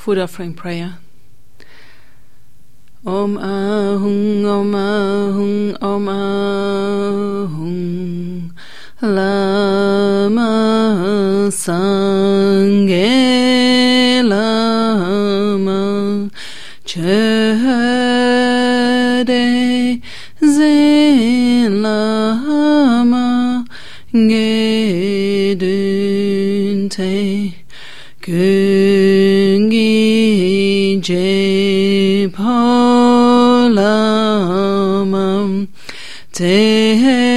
food offering prayer. Om Ahung, Om Ahung, Om Ahung, Lama Sangye Lama Chede Zen Lama Gedunte Kungi Je Polamam Te